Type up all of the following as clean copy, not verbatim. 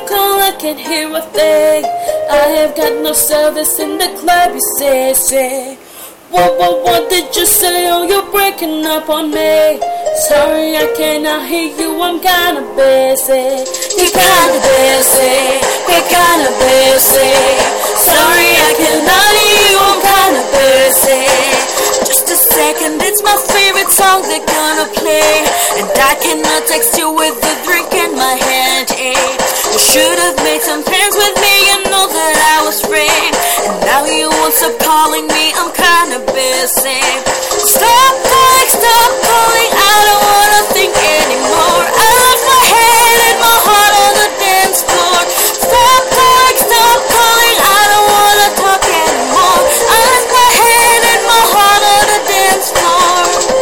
call, I can't hear a thing. I have got no service in the club, you say. What did you say? Oh, you're breaking up on me. Sorry, I cannot hear you, I'm kinda busy. You're kinda busy, we're kinda busy. Sorry, I cannot hear you, I'm kinda busy. Just a second, it's my favorite song they're gonna play. And I cannot text you with a drink in my hand, You should have made some plans with me, you know that I was free. And now you won't stop calling me, I'm kinda busy. Stop calling, I don't wanna think anymore. I left my head and my heart on the dance floor. Stop calling, I don't wanna talk anymore. I left my head and my heart on the dance floor.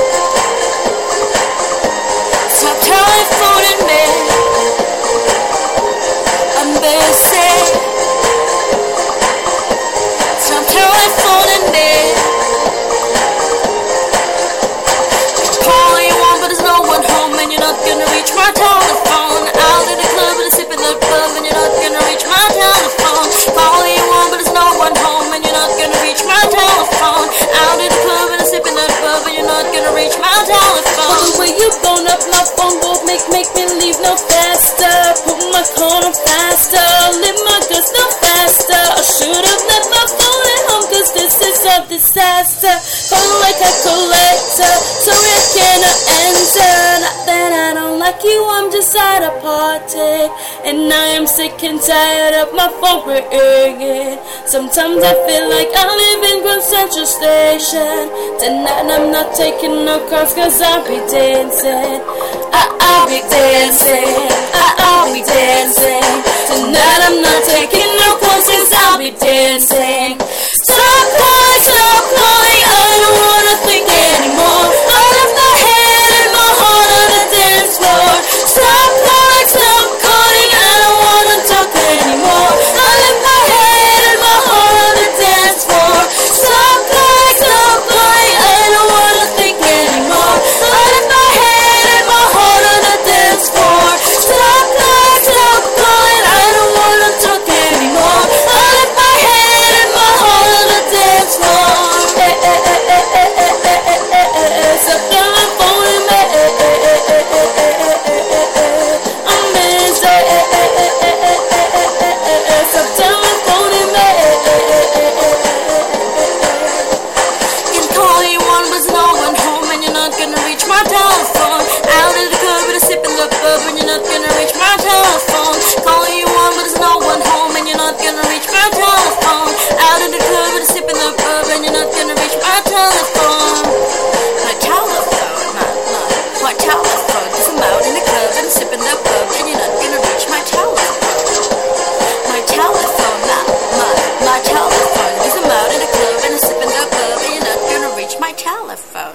Stop telephoning me, I'm busy. Stop telephoning me. Call you on, but there's no one home, and you're not gonna reach my telephone. Out in the club with a sip in the pub, and you're not gonna reach my telephone. Call you on, but there's no one home, and you're not gonna reach my telephone. Out in the club with a sip in the pub, and you're not gonna reach my telephone. Well, the way you blown up my phone won't make me leave no faster. Put my call on faster, live my goods no faster. I should've left my phone at home, cause this is a disaster. Phone like a collector, sorry I cannot answer. Not that I don't like you, I'm just at a party. And I am sick and tired of my phone ringing. Sometimes I feel like I live in Grand Central Station. Tonight I'm not taking no calls, cause I'll be dancing. I'll be dancing, I'll be dancing. Tonight I'm not taking no calls, cause I'll be dancing. Stop calling, I don't wanna think anymore. I left my head and my heart on the dance floor. Stop calling, I don't wanna talk anymore. I left my head and my heart on the dance floor. Stop calling, I don't wanna think anymore. I left my head and my heart on the dance floor. Stop calling, I don't wanna talk anymore. I left my head and my heart on the dance floor. Stop telephoning me, I'm busy. Stop telephoning me. Can call you on, but there's no one home, and you're not gonna reach my telephone. Out in the club with a sip in the pub, and you're not gonna reach my telephone. Call you on, but there's no one home, and you're not gonna reach my telephone. Out in the club with a sip in the pub, and you're not gonna reach my telephone. My telephone, my telephone, 'cause I'm out in the club and sipping the pub, and you're not gonna reach my telephone. My telephone, my telephone, 'cause I'm out in the club and sipping the pub, and you're not gonna reach my telephone.